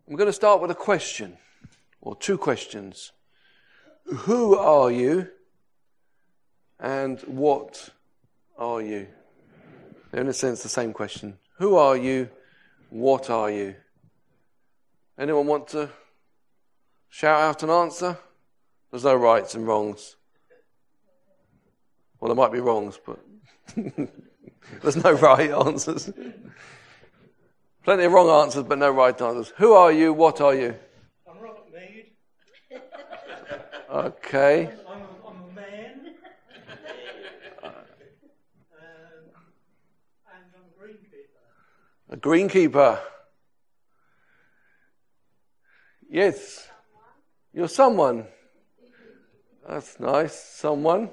I'm going to start with a question, or two questions. Who are you, and what are you? They're in a sense the same question. Who are you? What are you? Anyone want to shout out an answer? There's no rights and wrongs. Well, there might be wrongs, but there's no right answers. Plenty of wrong answers, but no right answers. Who are you? What are you? I'm Robert Mead. Okay. I'm a man. And I'm a greenkeeper. A greenkeeper. Yes. You're someone. That's nice. Someone.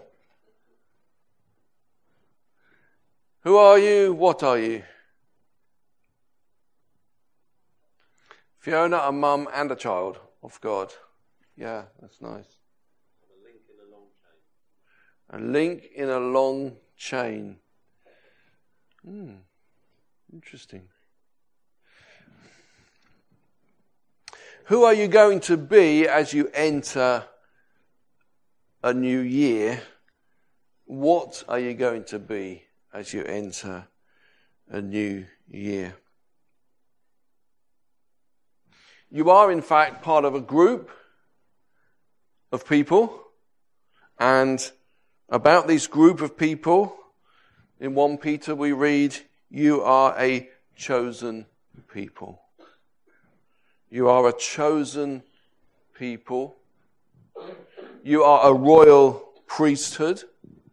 Who are you? What are you? Fiona, a mum and a child of God. Yeah, that's nice. A link in a long chain. A link in a long chain. Interesting. Who are you going to be as you enter a new year? What are you going to be as you enter a new year? You are, in fact, part of a group of people. And about this group of people, in 1 Peter we read, you are a chosen people. You are a chosen people. You are a royal priesthood.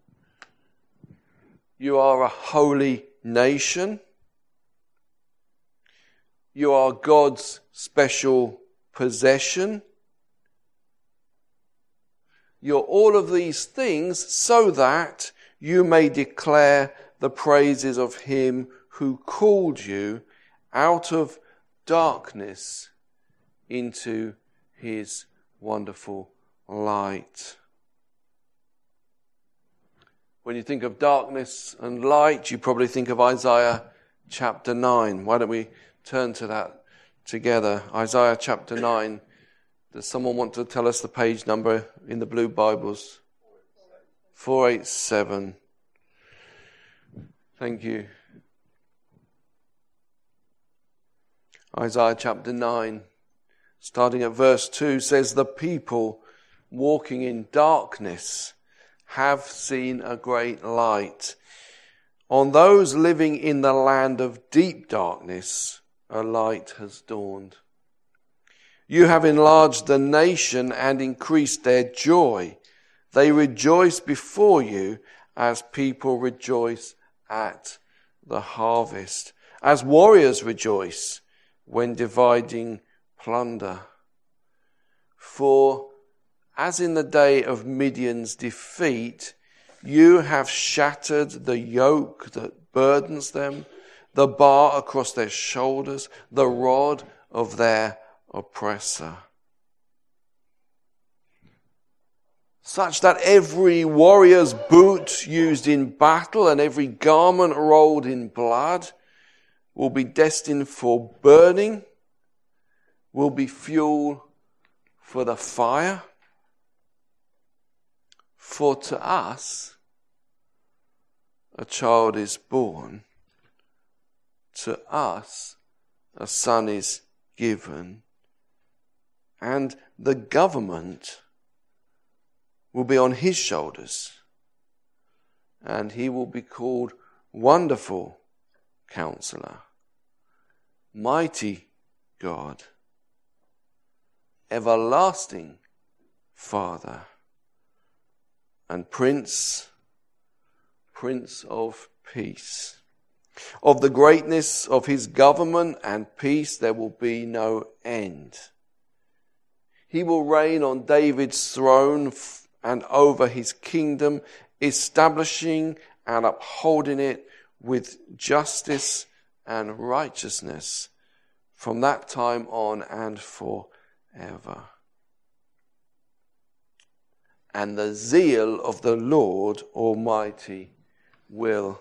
You are a holy nation. You are God's special possession. You're all of these things so that you may declare the praises of him who called you out of darkness into his wonderful light. When you think of darkness and light, you probably think of Isaiah chapter 9. Why don't we turn to that together? Isaiah chapter 9. Does someone want to tell us the page number in the blue Bibles? 487. Thank you. Isaiah chapter 9, starting at verse 2, says, the people walking in darkness have seen a great light. On those living in the land of deep darkness, a light has dawned. You have enlarged the nation and increased their joy. They rejoice before you as people rejoice at the harvest, as warriors rejoice when dividing plunder. For as in the day of Midian's defeat, you have shattered the yoke that burdens them, the bar across their shoulders, the rod of their oppressor, such that every warrior's boot used in battle and every garment rolled in blood will be destined for burning, will be fuel for the fire. For to us a child is born, to us a son is given, and the government will be on his shoulders, and he will be called Wonderful Counselor, Mighty God, Everlasting Father, and Prince of Peace. Of the greatness of his government and peace there will be no end. He will reign on David's throne and over his kingdom, establishing and upholding it with justice and righteousness from that time on and forever. And the zeal of the Lord Almighty will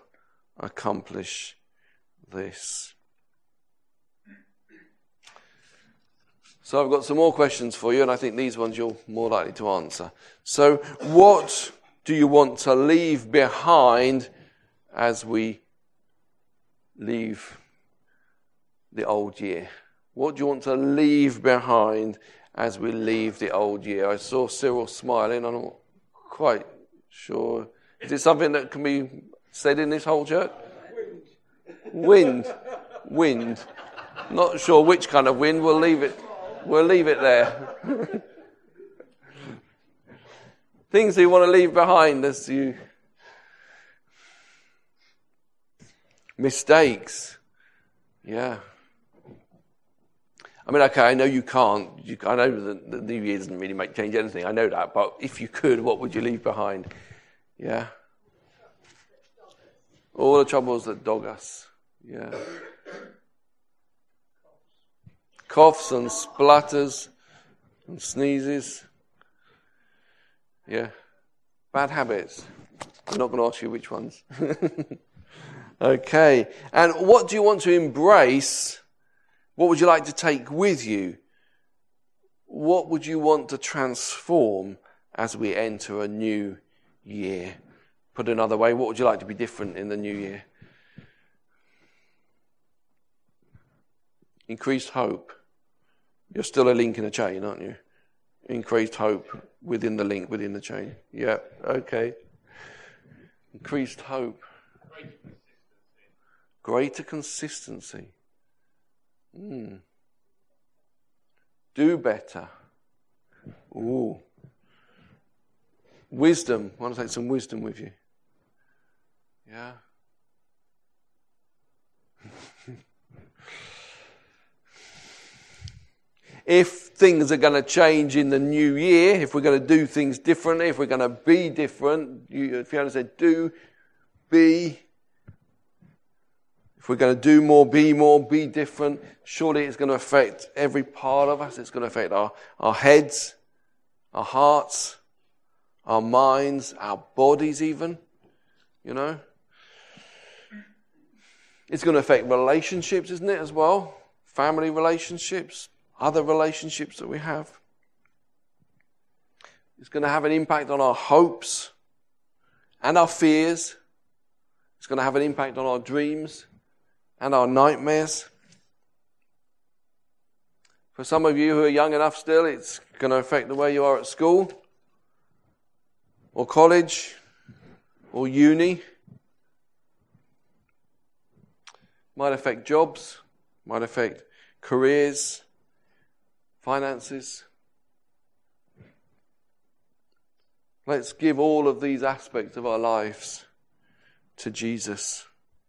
accomplish this. So I've got some more questions for you, and I think these ones you're more likely to answer. So what do you want to leave behind as we leave the old year? What do you want to leave behind as we leave the old year? I saw Cyril smiling. I'm not quite sure. Is it something that can be said in this whole church? Wind. Not sure which kind of wind. We'll leave it there. Things that you want to leave behind as you... Mistakes. Yeah. I mean, okay, I know you can't. I know that the New Year doesn't really change anything. I know that. But if you could, what would you leave behind? Yeah. All the troubles that dog us. Yeah. Coughs and splutters and sneezes. Yeah. Bad habits. I'm not going to ask you which ones. Okay. And what do you want to embrace? What would you like to take with you? What would you want to transform as we enter a new year? Put another way, what would you like to be different in the new year? Increased hope. You're still a link in a chain, aren't you? Increased hope within the link, within the chain. Yeah, okay. Increased hope. Greater consistency. Do better. Ooh. Wisdom. I want to take some wisdom with you. Yeah. If things are going to change in the new year, if we're going to do things differently, if we're going to be different, Fiona said, do, be. If we're going to do more, be different, surely it's going to affect every part of us. It's going to affect our heads, our hearts, our minds, our bodies even, you know. It's going to affect relationships, isn't it, as well? Family relationships, other relationships that we have. It's going to have an impact on our hopes and our fears. It's going to have an impact on our dreams and our nightmares. For some of you who are young enough still, it's going to affect the way you are at school or college or uni. Might affect jobs, might affect careers, finances. Let's give all of these aspects of our lives to Jesus.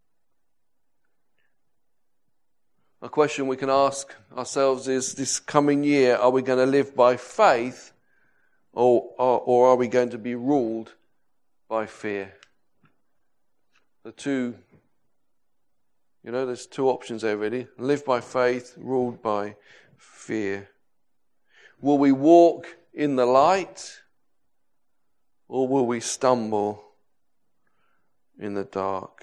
A question we can ask ourselves is, this coming year, are we going to live by faith or are we going to be ruled by fear? The two, there's two options there really. Live by faith, ruled by fear. Will we walk in the light or will we stumble in the dark?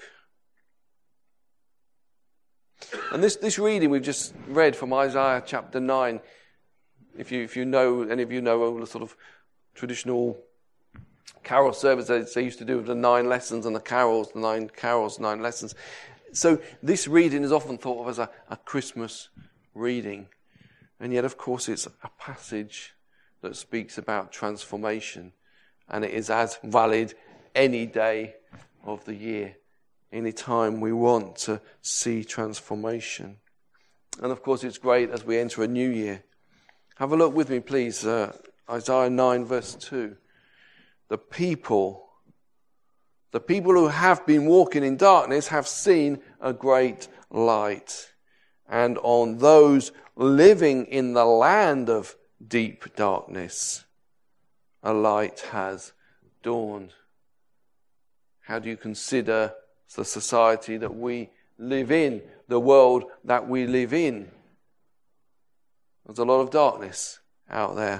And this reading we've just read from Isaiah chapter 9, if you know, any of you know all the sort of traditional carol service they used to do with the 9 lessons and the carols, 9 lessons. So this reading is often thought of as a Christmas reading. And yet, of course, it's a passage that speaks about transformation. And it is as valid any day of the year. Any time we want to see transformation. And of course it's great as we enter a new year. Have a look with me please, Isaiah 9 verse 2. The people who have been walking in darkness have seen a great light. And on those living in the land of deep darkness, a light has dawned. How do you consider the society that we live in, the world that we live in? There's a lot of darkness out there.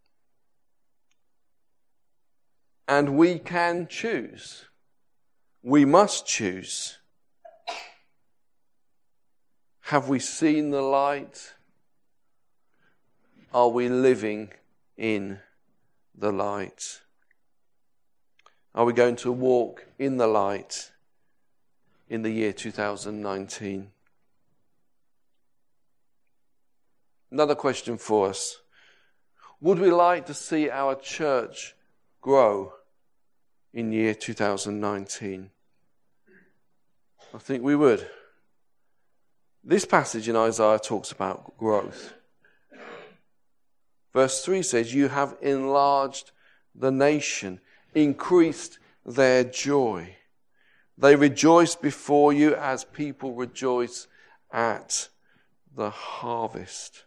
And we can choose. We must choose. Have we seen the light? are we living in the light? Are we going to walk in the light in the year 2019? Another question for us. Would we like to see our church grow in year 2019? I think we would. This passage in Isaiah talks about growth. Verse 3 says, you have enlarged the nation, increased their joy. They rejoice before you as people rejoice at the harvest.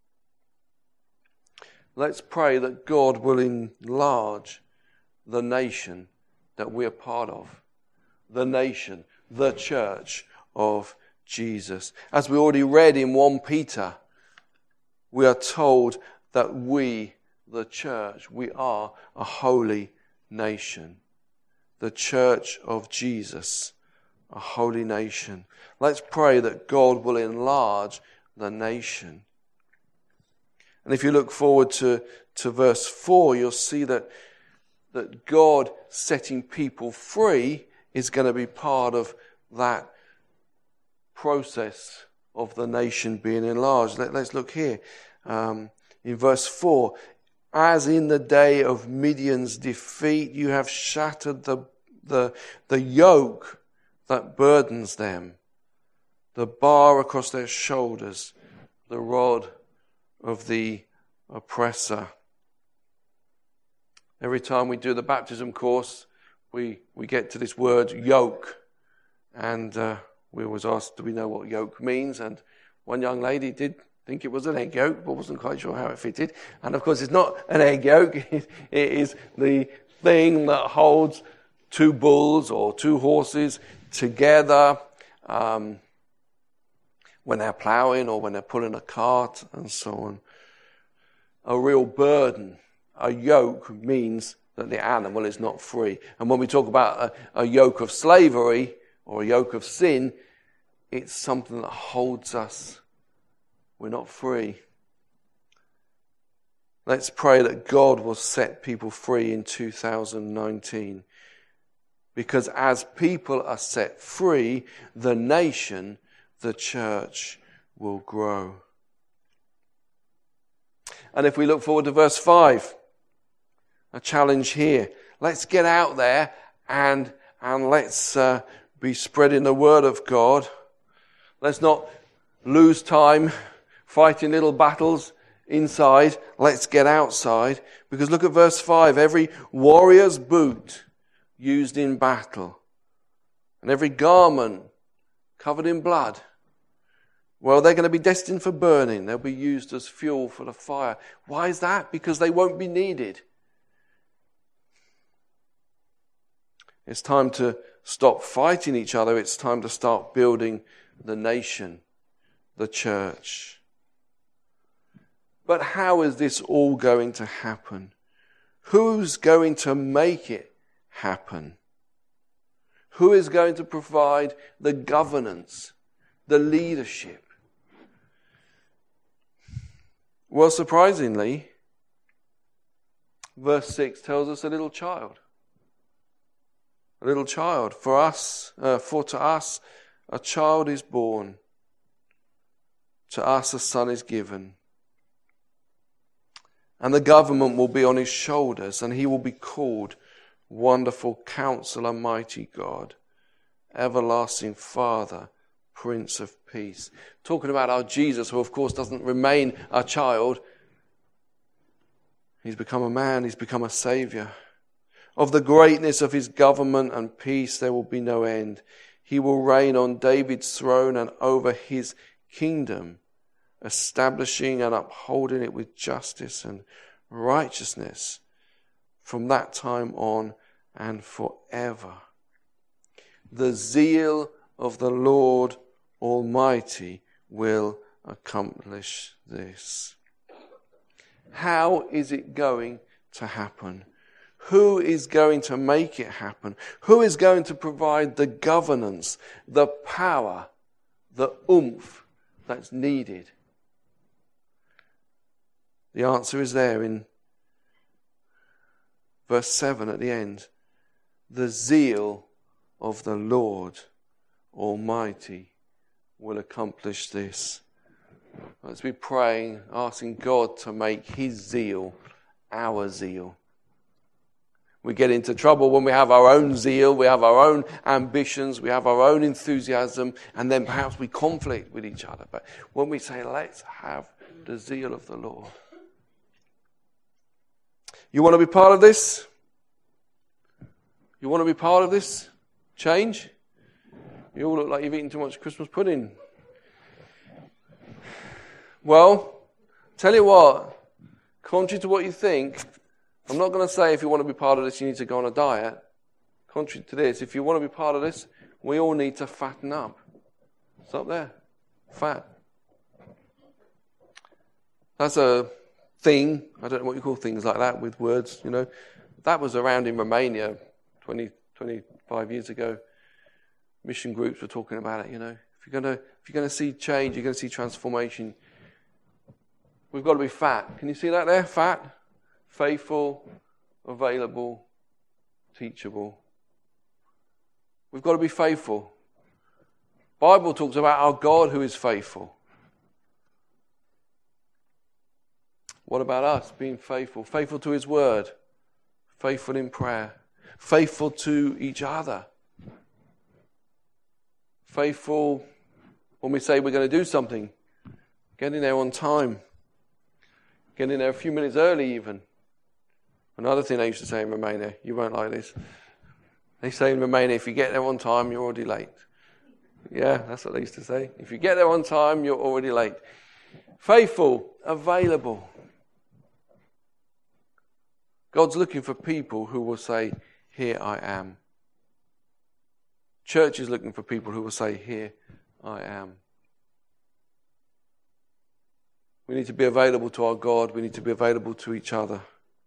Let's pray that God will enlarge the nation that we are part of. The nation, the church of Jesus. As we already read in 1 Peter, we are told that we, the church, we are a holy nation. The church of Jesus, a holy nation. Let's pray that God will enlarge the nation. And if you look forward to verse 4, you'll see that God setting people free is going to be part of that process of the nation being enlarged. Let's look here. In verse 4, as in the day of Midian's defeat, you have shattered the yoke that burdens them, the bar across their shoulders, the rod of the oppressor. Every time we do the baptism course, we get to this word yoke, and we always ask, do we know what yoke means? And one young lady did think it was an egg yolk, but wasn't quite sure how it fitted. And of course, it's not an egg yolk. It is the thing that holds two bulls or two horses together when they're ploughing or when they're pulling a cart and so on. A real burden. A yoke means that the animal is not free. And when we talk about a yoke of slavery or a yoke of sin, it's something that holds us. We're not free. Let's pray that God will set people free in 2019. Because as people are set free, the nation, the church, will grow. And if we look forward to verse 5, a challenge here. Let's get out there and let's be spreading the word of God. Let's not lose time fighting little battles inside. Let's get outside. Because look at verse 5. Every warrior's boot used in battle, and every garment covered in blood, well, they're going to be destined for burning. They'll be used as fuel for the fire. Why is that? Because they won't be needed. It's time to stop fighting each other. It's time to start building the nation, the church. But how is this all going to happen? Who's going to make it happen? Who is going to provide the governance, the leadership? Well, surprisingly, verse 6 tells us a little child. A little child. For to us a child is born. To us a son is given. And the government will be on his shoulders, and he will be called Wonderful Counselor, Mighty God, Everlasting Father, Prince of Peace. Talking about our Jesus, who of course doesn't remain a child. He's become a man, he's become a saviour. Of the greatness of his government and peace there will be no end. He will reign on David's throne and over his kingdom, establishing and upholding it with justice and righteousness from that time on and forever. The zeal of the Lord Almighty will accomplish this. How is it going to happen? Who is going to make it happen? Who is going to provide the governance, the power, the oomph that's needed? The answer is there in verse 7 at the end. The zeal of the Lord Almighty will accomplish this. Let's be praying, asking God to make his zeal our zeal. We get into trouble when we have our own zeal, we have our own ambitions, we have our own enthusiasm, and then perhaps we conflict with each other. But when we say, let's have the zeal of the Lord. You want to be part of this? You want to be part of this change? You all look like you've eaten too much Christmas pudding. Well, tell you what, contrary to what you think, I'm not going to say if you want to be part of this, you need to go on a diet. Contrary to this, if you want to be part of this, we all need to fatten up. It's up there. Fat. That's a thing. I don't know what you call things like that with words, you know. That was around in Romania 25 years ago. Mission groups were talking about it, you know. If you're going to see change, you're going to see transformation, we've got to be fat. Can you see that there? Fat, faithful, available, teachable. We've got to be faithful. Bible talks about our God who is faithful. What about us being faithful? Faithful to his word. Faithful in prayer. Faithful to each other. Faithful when we say we're going to do something. Getting there on time. Getting there a few minutes early even. Another thing they used to say in Romania, you won't like this. They say in Romania, if you get there on time, you're already late. Yeah, that's what they used to say. If you get there on time, you're already late. Faithful, available. God's looking for people who will say, here I am. Church is looking for people who will say, here I am. We need to be available to our God. We need to be available to each other.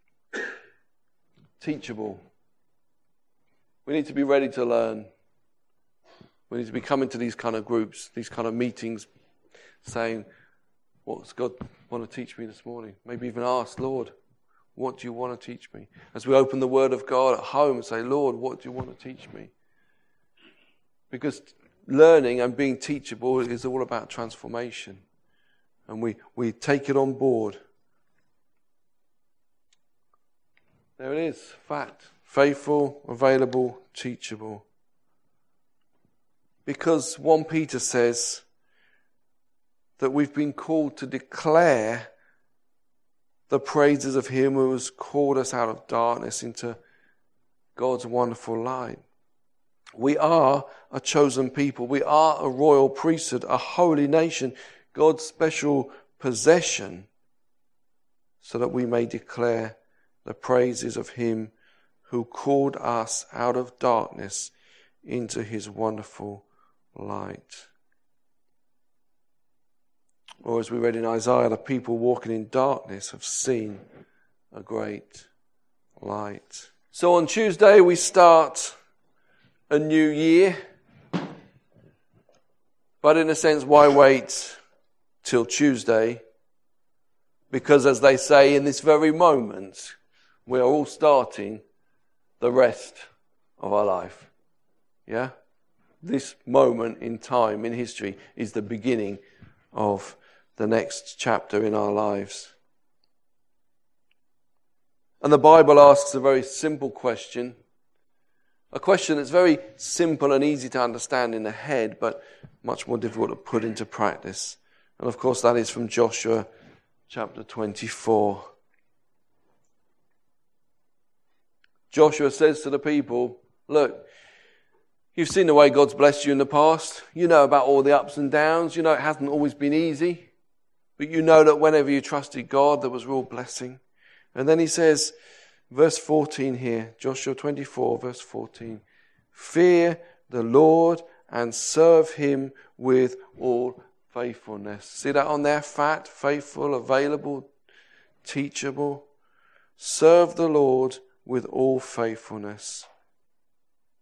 Teachable. We need to be ready to learn. We need to be coming to these kind of groups, these kind of meetings, saying, what's God want to teach me this morning? Maybe even ask, Lord, what do you want to teach me? As we open the Word of God at home and say, Lord, what do you want to teach me? Because learning and being teachable is all about transformation. And we take it on board. There it is. Fact. Faithful, available, teachable. Because 1 Peter says that we've been called to declare the praises of him who has called us out of darkness into God's wonderful light. We are a chosen people. We are a royal priesthood, a holy nation, God's special possession, so that we may declare the praises of him who called us out of darkness into his wonderful light. Or as we read in Isaiah, the people walking in darkness have seen a great light. So on Tuesday we start a new year. But in a sense, why wait till Tuesday? Because as they say, in this very moment, we are all starting the rest of our life. Yeah? This moment in time, in history, is the beginning of the next chapter in our lives. And the Bible asks a very simple question. A question that's very simple and easy to understand in the head, but much more difficult to put into practice. And of course that is from Joshua chapter 24. Joshua says to the people, look, you've seen the way God's blessed you in the past. You know about all the ups and downs. You know it hasn't always been easy. But you know that whenever you trusted God, there was real blessing. And then he says, verse 14 here, Joshua 24, verse 14, fear the Lord and serve him with all faithfulness. See that on there? Fat, faithful, available, teachable. Serve the Lord with all faithfulness.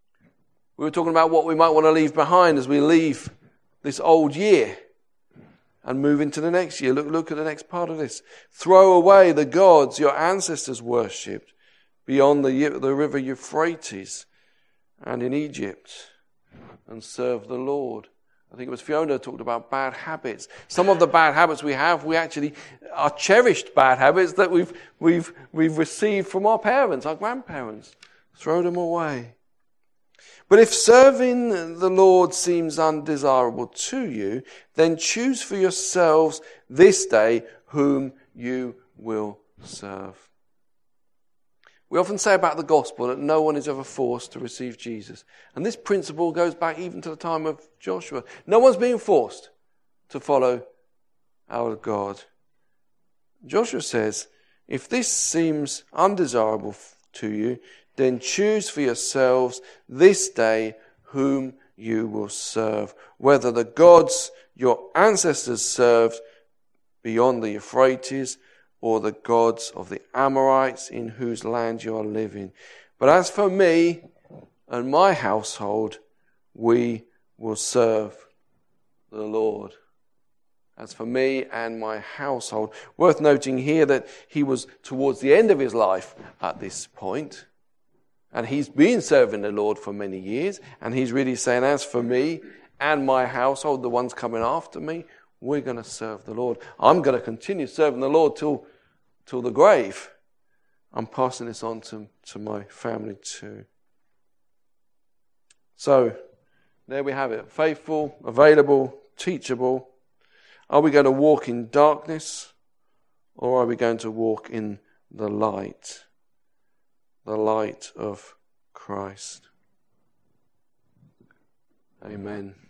We were talking about what we might want to leave behind as we leave this old year. and move into the next year. Look at the next part of this. Throw away the gods your ancestors worshipped beyond the river Euphrates and in Egypt, and serve the Lord. I think it was Fiona who talked about bad habits. Some of the bad habits we have, we actually are cherished bad habits that we've received from our parents, our grandparents. Throw them away. But if serving the Lord seems undesirable to you, then choose for yourselves this day whom you will serve. We often say about the gospel that no one is ever forced to receive Jesus. And this principle goes back even to the time of Joshua. No one's being forced to follow our God. Joshua says, if this seems undesirable to you, then choose for yourselves this day whom you will serve, whether the gods your ancestors served beyond the Euphrates or the gods of the Amorites in whose land you are living. But as for me and my household, we will serve the Lord. As for me and my household. Worth noting here that he was towards the end of his life at this point. And he's been serving the Lord for many years. And he's really saying, as for me and my household, the ones coming after me, we're going to serve the Lord. I'm going to continue serving the Lord till the grave. I'm passing this on to my family too. So, there we have it. Faithful, available, teachable. Are we going to walk in darkness, or are we going to walk in the light? The light of Christ. Amen.